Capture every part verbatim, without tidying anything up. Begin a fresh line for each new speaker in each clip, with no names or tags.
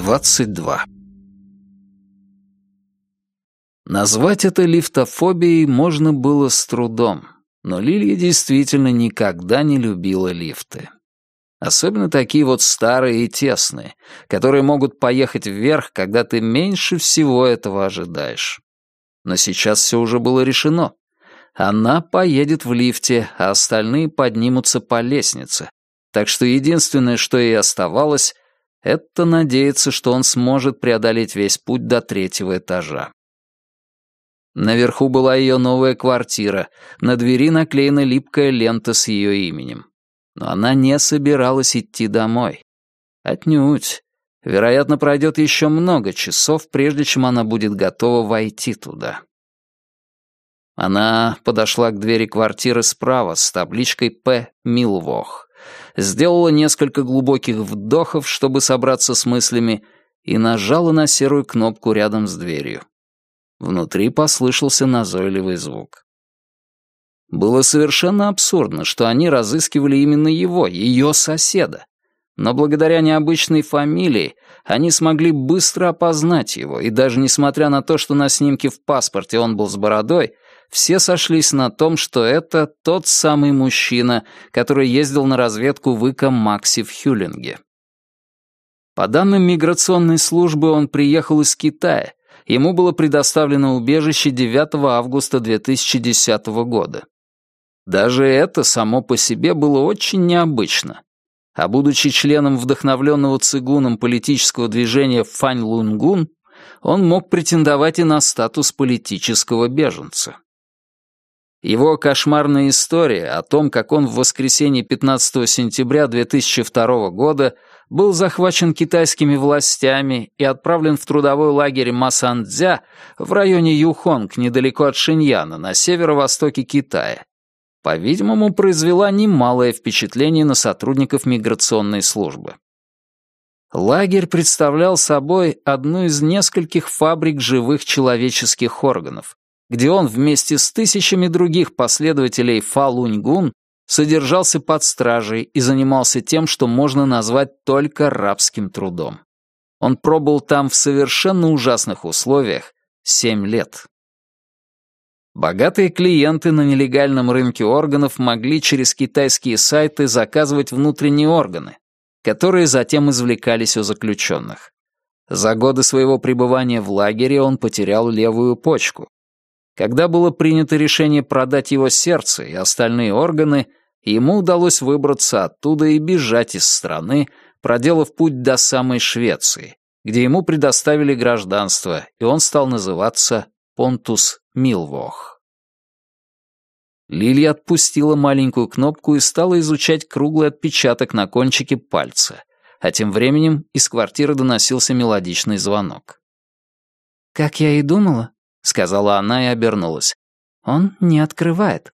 двадцать два. Назвать это лифтофобией можно было с трудом, но Лилия действительно никогда не любила лифты. Особенно такие вот старые и тесные, которые могут поехать вверх, когда ты меньше всего этого ожидаешь. Но сейчас все уже было решено. Она поедет в лифте, а остальные поднимутся по лестнице. Так что единственное, что ей оставалось, это надеяться, что он сможет преодолеть весь путь до третьего этажа. Наверху была ее новая квартира, на двери наклеена липкая лента с ее именем. Но она не собиралась идти домой. Отнюдь. Вероятно, пройдет еще много часов, прежде чем она будет готова войти туда. Она подошла к двери квартиры справа с табличкой «П. Милвох», сделала несколько глубоких вдохов, чтобы собраться с мыслями, и нажала на серую кнопку рядом с дверью. Внутри послышался назойливый звук. Было совершенно абсурдно, что они разыскивали именно его, ее соседа. Но благодаря необычной фамилии они смогли быстро опознать его, и даже несмотря на то, что на снимке в паспорте он был с бородой, все сошлись на том, что это тот самый мужчина, который ездил на разведку в Ика-Макси в Хюлинге. По данным миграционной службы, он приехал из Китая. Ему было предоставлено убежище девятого августа две тысячи десятого года. Даже это само по себе было очень необычно. А будучи членом вдохновленного цигуном политического движения Фань Лунгун, он мог претендовать и на статус политического беженца. Его кошмарная история о том, как он в воскресенье пятнадцатого сентября две тысячи второго года был захвачен китайскими властями и отправлен в трудовой лагерь Масандзя в районе Юхонг, недалеко от Шиньяна, на северо-востоке Китая, по-видимому, произвела немалое впечатление на сотрудников миграционной службы. Лагерь представлял собой одну из нескольких фабрик живых человеческих органов, где он вместе с тысячами других последователей Фа Луньгун содержался под стражей и занимался тем, что можно назвать только рабским трудом. Он пробыл там в совершенно ужасных условиях семь лет. Богатые клиенты на нелегальном рынке органов могли через китайские сайты заказывать внутренние органы, которые затем извлекались у заключенных. За годы своего пребывания в лагере он потерял левую почку. Когда было принято решение продать его сердце и остальные органы, ему удалось выбраться оттуда и бежать из страны, проделав путь до самой Швеции, где ему предоставили гражданство, и он стал называться Понтус Милвох. Лилия отпустила маленькую кнопку и стала изучать круглый отпечаток на кончике пальца, а тем временем из квартиры доносился мелодичный звонок.
«Как я и думала», — сказала она и обернулась. «Он не открывает».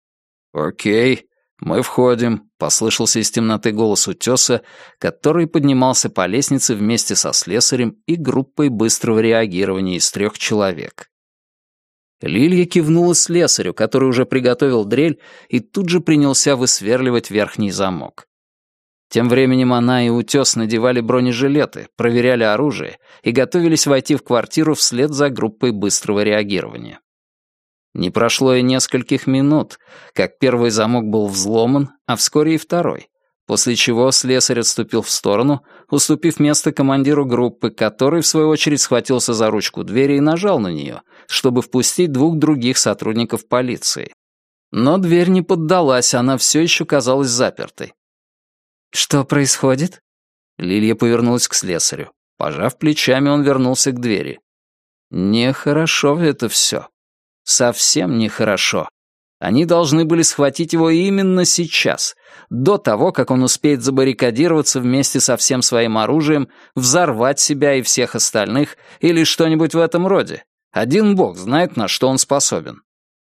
«Окей, мы входим», — послышался из темноты голос утеса, который поднимался по лестнице вместе со слесарем и группой быстрого реагирования из трех человек. Лилия кивнула слесарю, который уже приготовил дрель, и тут же принялся высверливать верхний замок. Тем временем она и утес надевали бронежилеты, проверяли оружие и готовились войти в квартиру вслед за группой быстрого реагирования. Не прошло и нескольких минут, как первый замок был взломан, а вскоре и второй, после чего слесарь отступил в сторону, уступив место командиру группы, который, в свою очередь, схватился за ручку двери и нажал на нее, чтобы впустить двух других сотрудников полиции. Но дверь не поддалась, она все еще казалась запертой.
«Что происходит?»
Лилия повернулась к слесарю. Пожав плечами, он вернулся к двери. Нехорошо это все. Совсем нехорошо. Они должны были схватить его именно сейчас, до того, как он успеет забаррикадироваться вместе со всем своим оружием, взорвать себя и всех остальных или что-нибудь в этом роде. Один бог знает, на что он способен.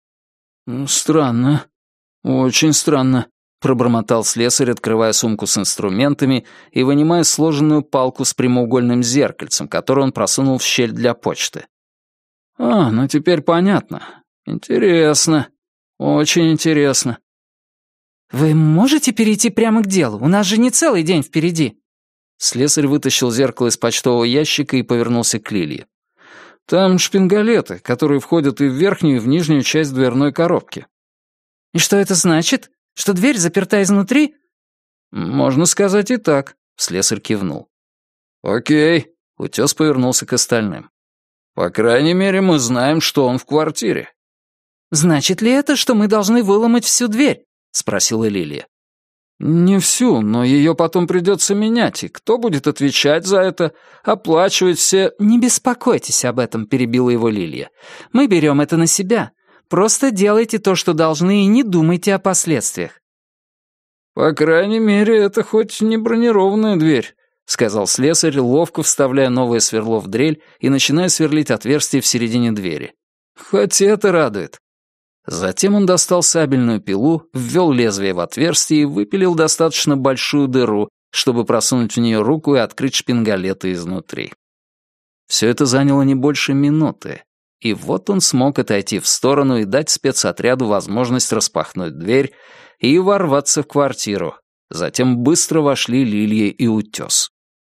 «Странно. Очень странно», — пробормотал слесарь, открывая сумку с инструментами и вынимая сложенную палку с прямоугольным зеркальцем, которую он просунул в щель для почты. «А, ну теперь понятно. Интересно. Очень интересно».
«Вы можете перейти прямо к делу? У нас же не целый день впереди».
Слесарь вытащил зеркало из почтового ящика и повернулся к Лилии. «Там шпингалеты, которые входят и в верхнюю, и в нижнюю часть дверной коробки».
«И что это значит? Что дверь заперта изнутри?»
«Можно сказать и так», — слесарь кивнул. «Окей», — утес повернулся к остальным. «По крайней мере, мы знаем, что он в квартире».
«Значит ли это, что мы должны выломать всю дверь?» — спросила Лилия.
«Не всю, но ее потом придется менять, и кто будет отвечать за это, оплачивать все...»
«Не беспокойтесь об этом», — перебила его Лилия. «Мы берем это на себя. Просто делайте то, что должны, и не думайте о последствиях».
«По крайней мере, это хоть не бронированная дверь», — сказал слесарь, ловко вставляя новое сверло в дрель и начиная сверлить отверстие в середине двери. «Хоть это радует». Затем он достал сабельную пилу, ввел лезвие в отверстие и выпилил достаточно большую дыру, чтобы просунуть в нее руку и открыть шпингалеты изнутри. Все это заняло не больше минуты, и вот он смог отойти в сторону и дать спецотряду возможность распахнуть дверь и ворваться в квартиру. Затем быстро вошли Лилия и Утес.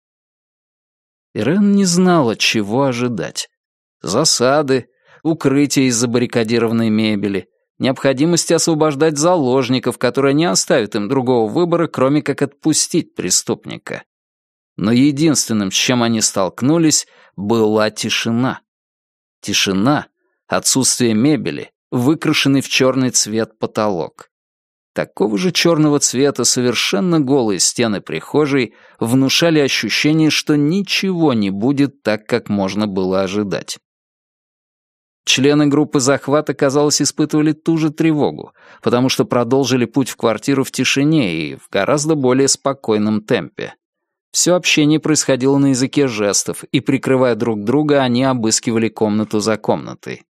Ирен не знала, чего ожидать. Засады, укрытие из забаррикадированной мебели, необходимости освобождать заложников, которые не оставят им другого выбора, кроме как отпустить преступника. Но единственным, с чем они столкнулись, была тишина. Тишина, отсутствие мебели, выкрашенный в черный цвет потолок. Такого же черного цвета совершенно голые стены прихожей внушали ощущение, что ничего не будет так, как можно было ожидать. Члены группы захвата, казалось, испытывали ту же тревогу, потому что продолжили путь в квартиру в тишине и в гораздо более спокойном темпе. Все общение происходило на языке жестов, и, прикрывая друг друга, они обыскивали комнату за комнатой.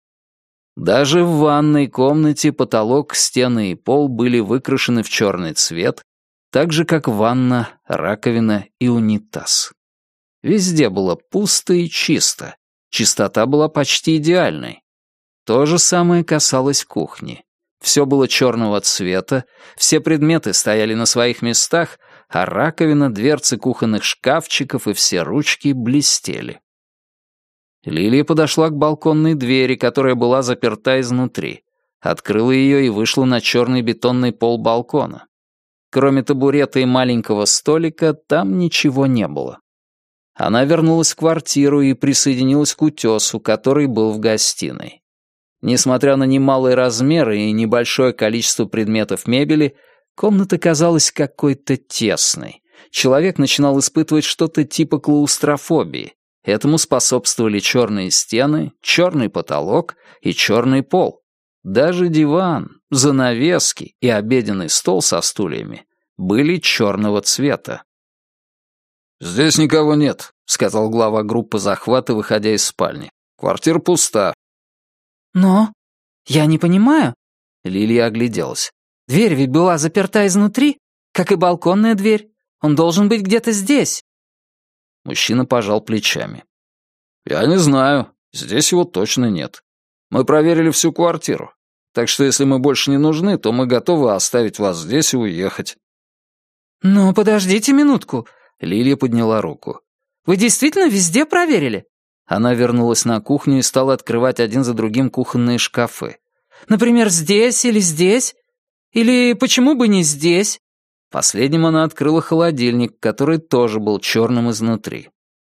Даже в ванной комнате потолок, стены и пол были выкрашены в черный цвет, так же, как ванна, раковина и унитаз. Везде было пусто и чисто. Чистота была почти идеальной. То же самое касалось кухни. Все было черного цвета, все предметы стояли на своих местах, а раковина, дверцы кухонных шкафчиков и все ручки блестели. Лилия подошла к балконной двери, которая была заперта изнутри, открыла ее и вышла на черный бетонный пол балкона. Кроме табурета и маленького столика, там ничего не было. Она вернулась в квартиру и присоединилась к Утесу, который был в гостиной. Несмотря на немалые размеры и небольшое количество предметов мебели, комната казалась какой-то тесной. Человек начинал испытывать что-то типа клаустрофобии. Этому способствовали черные стены, черный потолок и черный пол. Даже диван, занавески и обеденный стол со стульями были черного цвета. «Здесь никого нет», — сказал глава группы захвата, выходя из спальни. «Квартира пуста».
«Но? Я не понимаю».
Лилия огляделась.
«Дверь ведь была заперта изнутри, как и балконная дверь. Он должен быть где-то здесь».
Мужчина пожал плечами. «Я не знаю. Здесь его точно нет. Мы проверили всю квартиру. Так что если мы больше не нужны, то мы готовы оставить вас здесь и уехать».
«Но подождите минутку».
Лилия подняла руку.
«Вы действительно везде проверили?»
Она вернулась на кухню и стала открывать один за другим кухонные шкафы.
«Например, здесь или здесь? Или почему бы не здесь?»
Последним она открыла холодильник, который тоже был черным изнутри.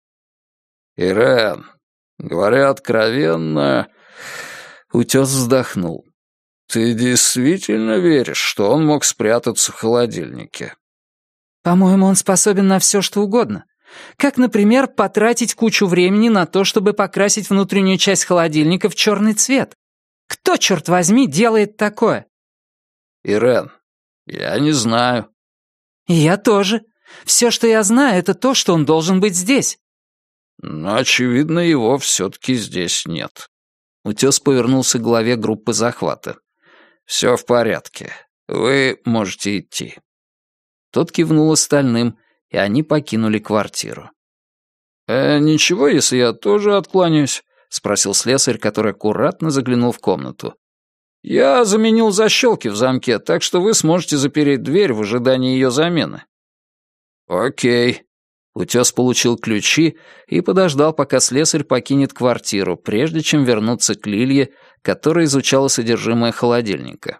«Ирен, говоря откровенно...» Утес вздохнул. «Ты действительно веришь, что он мог спрятаться в холодильнике?»
«По-моему, он способен на все, что угодно. Как, например, потратить кучу времени на то, чтобы покрасить внутреннюю часть холодильника в черный цвет. Кто, черт возьми, делает такое?»
«Ирен, я не знаю».
«И я тоже. Все, что я знаю, это то, что он должен быть здесь».
«Но, очевидно, его все-таки здесь нет». Утес повернулся к главе группы захвата. «Все в порядке. Вы можете идти». Тот кивнул остальным, и они покинули квартиру. «Э, «Ничего, если я тоже откланяюсь?» — спросил слесарь, который аккуратно заглянул в комнату. «Я заменил защелки в замке, так что вы сможете запереть дверь в ожидании ее замены». «Окей». Утес получил ключи и подождал, пока слесарь покинет квартиру, прежде чем вернуться к Лилье, которая изучала содержимое холодильника.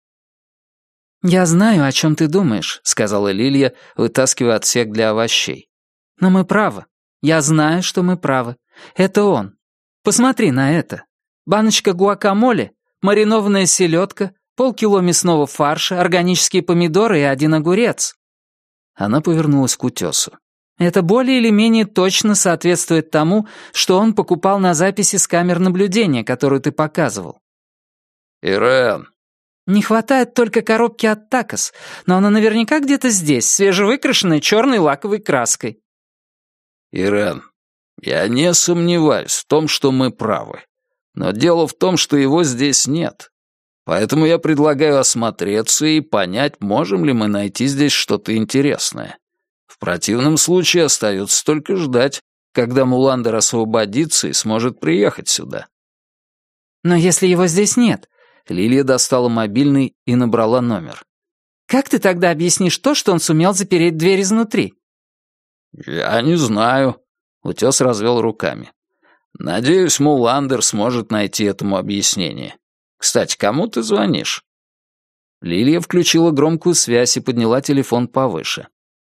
«Я знаю, о чем ты думаешь», — сказала Лилья, вытаскивая отсек для овощей. «Но мы правы. Я знаю, что мы правы. Это он. Посмотри на это. Баночка гуакамоле, маринованная селедка, полкило мясного фарша, органические помидоры и один огурец». Она повернулась к Утесу. «Это более или менее точно соответствует тому, что он покупал на записи с камер наблюдения, которую ты показывал».
«Ирен».
«Не хватает только коробки от такос, но она наверняка где-то здесь, свежевыкрашенная черной лаковой краской».
«Ирен, я не сомневаюсь в том, что мы правы. Но дело в том, что его здесь нет. Поэтому я предлагаю осмотреться и понять, можем ли мы найти здесь что-то интересное. В противном случае остается только ждать, когда Муландер освободится и сможет приехать сюда».
«Но если его здесь нет...»
Лилия достала мобильный и набрала номер.
«Как ты тогда объяснишь то, что он сумел запереть дверь изнутри?»
«Я не знаю», — Утес развел руками. «Надеюсь, Муландер сможет найти этому объяснение. Кстати, кому ты звонишь?» Лилия включила громкую связь и подняла телефон повыше.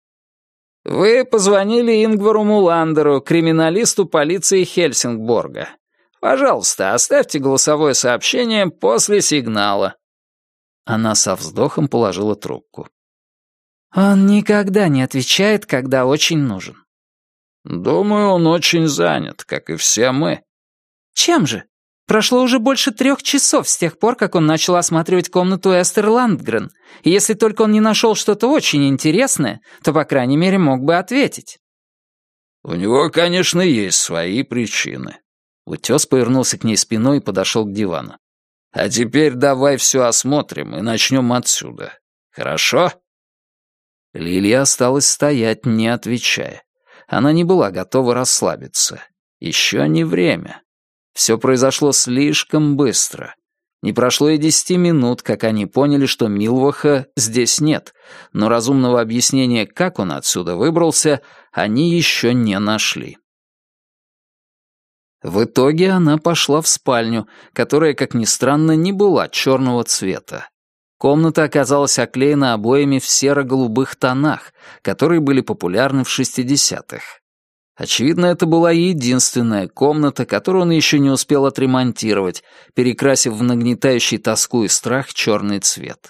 «Вы позвонили Ингвару Муландеру, криминалисту полиции Хельсингборга. Пожалуйста, оставьте голосовое сообщение после сигнала». Она со вздохом положила трубку.
«Он никогда не отвечает, когда очень нужен».
«Думаю, он очень занят, как и все мы».
«Чем же? Прошло уже больше трех часов с тех пор, как он начал осматривать комнату Эстер Ландгрен, и если только он не нашел что-то очень интересное, то, по крайней мере, мог бы ответить».
«У него, конечно, есть свои причины». Утес повернулся к ней спиной и подошел к дивану. «А теперь давай все осмотрим и начнем отсюда. Хорошо?» Лилия осталась стоять, не отвечая. Она не была готова расслабиться. Еще не время. Все произошло слишком быстро. Не прошло и десяти минут, как они поняли, что Милвоха здесь нет, но разумного объяснения, как он отсюда выбрался, они еще не нашли. В итоге она пошла в спальню, которая, как ни странно, не была черного цвета. Комната оказалась оклеена обоями в серо-голубых тонах, которые были популярны в шестидесятых. Очевидно, это была единственная комната, которую он еще не успел отремонтировать, перекрасив в нагнетающий тоску и страх черный цвет.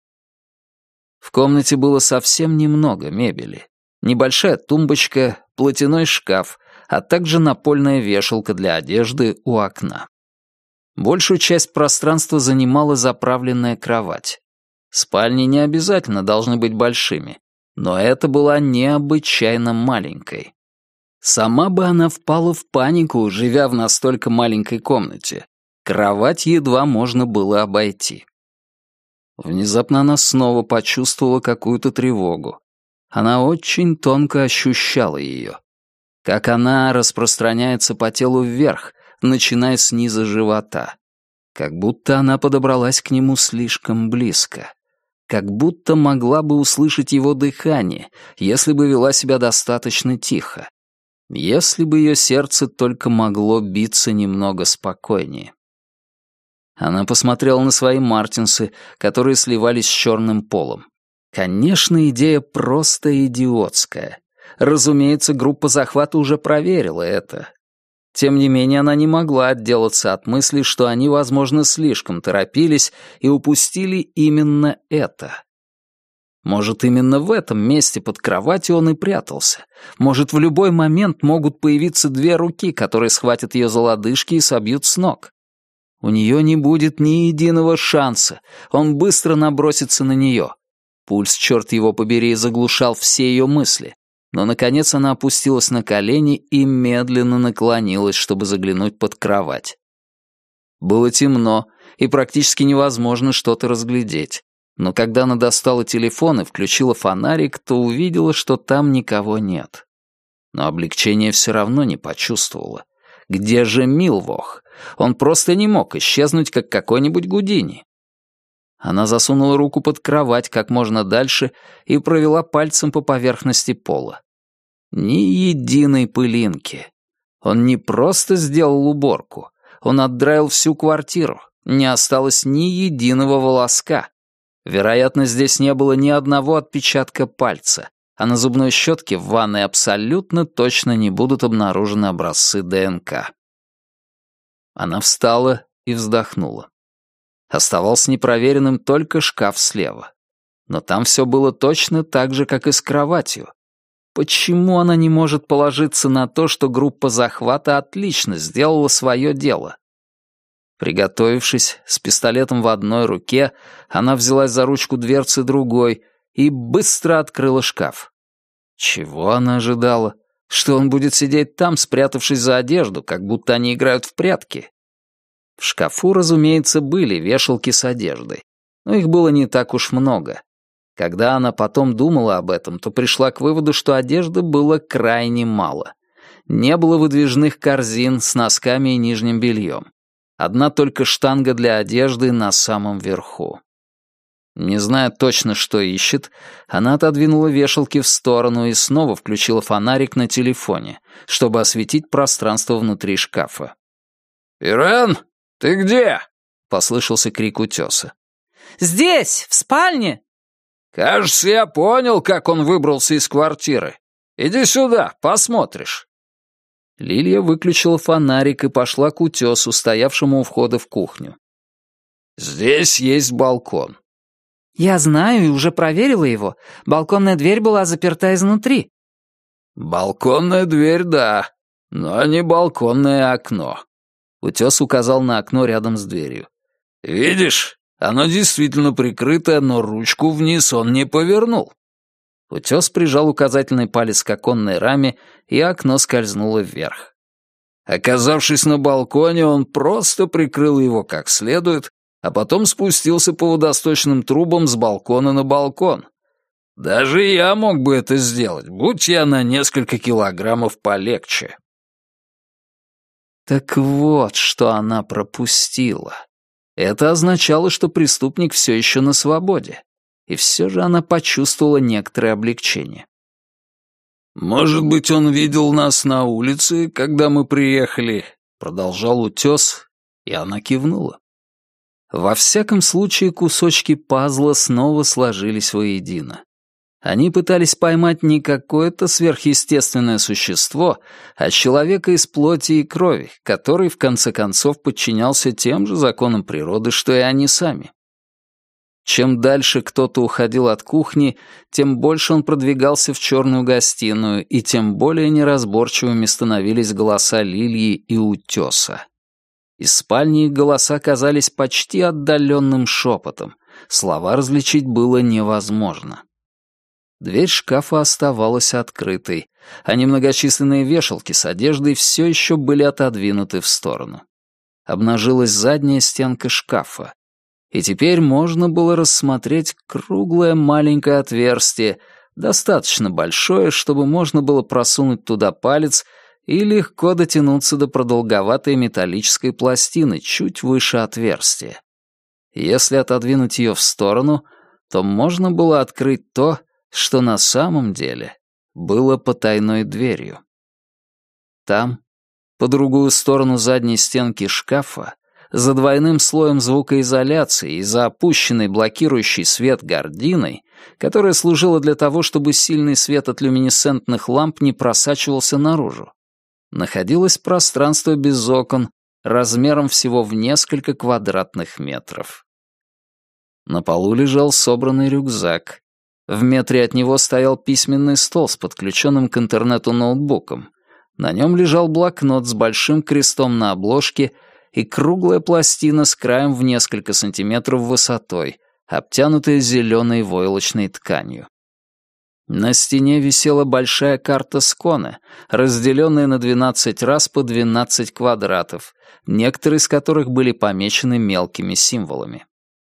В комнате было совсем немного мебели. Небольшая тумбочка, платяной шкаф, а также напольная вешалка для одежды у окна. Большую часть пространства занимала заправленная кровать. Спальни не обязательно должны быть большими, но это была необычайно маленькой. Сама бы она впала в панику, живя в настолько маленькой комнате. Кровать едва можно было обойти. Внезапно она снова почувствовала какую-то тревогу. Она очень тонко ощущала ее. Как она распространяется по телу вверх, начиная с низа живота. Как будто она подобралась к нему слишком близко. Как будто могла бы услышать его дыхание, если бы вела себя достаточно тихо. Если бы ее сердце только могло биться немного спокойнее. Она посмотрела на свои мартинсы, которые сливались с черным полом. Конечно, идея просто идиотская. Разумеется, группа захвата уже проверила это. Тем не менее, она не могла отделаться от мысли, что они, возможно, слишком торопились и упустили именно это. Может, именно в этом месте под кроватью он и прятался. Может, в любой момент могут появиться две руки, которые схватят ее за лодыжки и собьют с ног. У нее не будет ни единого шанса. Он быстро набросится на нее. Пульс, черт его побери, заглушал все ее мысли. Но, наконец, она опустилась на колени и медленно наклонилась, чтобы заглянуть под кровать. Было темно, и практически невозможно что-то разглядеть. Но когда она достала телефон и включила фонарик, то увидела, что там никого нет. Но облегчения все равно не почувствовала. Где же Милвох? Он просто не мог исчезнуть, как какой-нибудь Гудини. Она засунула руку под кровать как можно дальше и провела пальцем по поверхности пола. Ни единой пылинки. Он не просто сделал уборку, он отдраил всю квартиру, не осталось ни единого волоска. Вероятно, здесь не было ни одного отпечатка пальца, а на зубной щетке в ванной абсолютно точно не будут обнаружены образцы ДНК. Она встала и вздохнула. Оставался непроверенным только шкаф слева. Но там все было точно так же, как и с кроватью. Почему она не может положиться на то, что группа захвата отлично сделала свое дело? Приготовившись, с пистолетом в одной руке, она взялась за ручку дверцы другой и быстро открыла шкаф. Чего она ожидала? Что он будет сидеть там, спрятавшись за одежду, как будто они играют в прятки? В шкафу, разумеется, были вешалки с одеждой, но их было не так уж много. Когда она потом думала об этом, то пришла к выводу, что одежды было крайне мало. Не было выдвижных корзин с носками и нижним бельем. Одна только штанга для одежды на самом верху. Не зная точно, что ищет, она отодвинула вешалки в сторону и снова включила фонарик на телефоне, чтобы осветить пространство внутри шкафа. «Ирен, ты где?» — послышался крик утёса.
«Здесь, в спальне!»
«Кажется, я понял, как он выбрался из квартиры. Иди сюда, посмотришь». Лилия выключила фонарик и пошла к утёсу, стоявшему у входа в кухню. «Здесь есть балкон».
«Я знаю и уже проверила его. Балконная дверь была заперта изнутри».
«Балконная дверь, да, но не балконное окно». Утёс указал на окно рядом с дверью. «Видишь, оно действительно прикрыто, но ручку вниз он не повернул». Утёс прижал указательный палец к оконной раме, и окно скользнуло вверх. Оказавшись на балконе, он просто прикрыл его как следует, а потом спустился по водосточным трубам с балкона на балкон. Даже я мог бы это сделать, будь я на несколько килограммов полегче. Так вот, что она пропустила. Это означало, что преступник все еще на свободе. И все же она почувствовала некоторое облегчение. «Может быть, он видел нас на улице, когда мы приехали?» — продолжал утес, и она кивнула. Во всяком случае, кусочки пазла снова сложились воедино. Они пытались поймать не какое-то сверхъестественное существо, а человека из плоти и крови, который, в конце концов, подчинялся тем же законам природы, что и они сами. Чем дальше кто-то уходил от кухни, тем больше он продвигался в черную гостиную, и тем более неразборчивыми становились голоса Лилии и Утеса. Из спальни их голоса казались почти отдаленным шепотом, слова различить было невозможно. Дверь шкафа оставалась открытой, а немногочисленные вешалки с одеждой все еще были отодвинуты в сторону. Обнажилась задняя стенка шкафа, и теперь можно было рассмотреть круглое маленькое отверстие, достаточно большое, чтобы можно было просунуть туда палец и легко дотянуться до продолговатой металлической пластины чуть выше отверстия. Если отодвинуть ее в сторону, то можно было открыть то, что на самом деле было потайной дверью. Там, по другую сторону задней стенки шкафа, за двойным слоем звукоизоляции и за опущенной блокирующей свет гардиной, которая служила для того, чтобы сильный свет от люминесцентных ламп не просачивался наружу, находилось пространство без окон, размером всего в несколько квадратных метров. На полу лежал собранный рюкзак. В метре от него стоял письменный стол с подключенным к интернету ноутбуком. На нем лежал блокнот с большим крестом на обложке и круглая пластина с краем в несколько сантиметров высотой, обтянутая зеленой войлочной тканью. На стене висела большая карта Сконе, разделенная на двенадцать раз по двенадцать квадратов, некоторые из которых были помечены мелкими символами.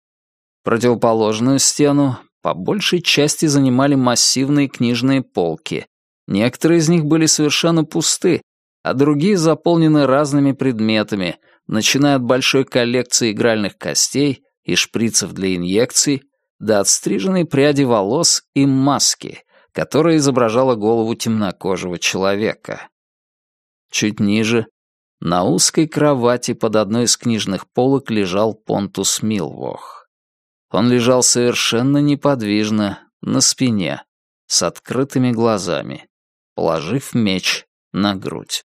Противоположную стену по большей части занимали массивные книжные полки. Некоторые из них были совершенно пусты, а другие заполнены разными предметами, начиная от большой коллекции игральных костей и шприцев для инъекций, до отстриженной пряди волос и маски, которая изображала голову темнокожего человека. Чуть ниже, на узкой кровати под одной из книжных полок лежал Понтус Милвох. Он лежал совершенно неподвижно, на спине, с открытыми глазами, положив меч на грудь.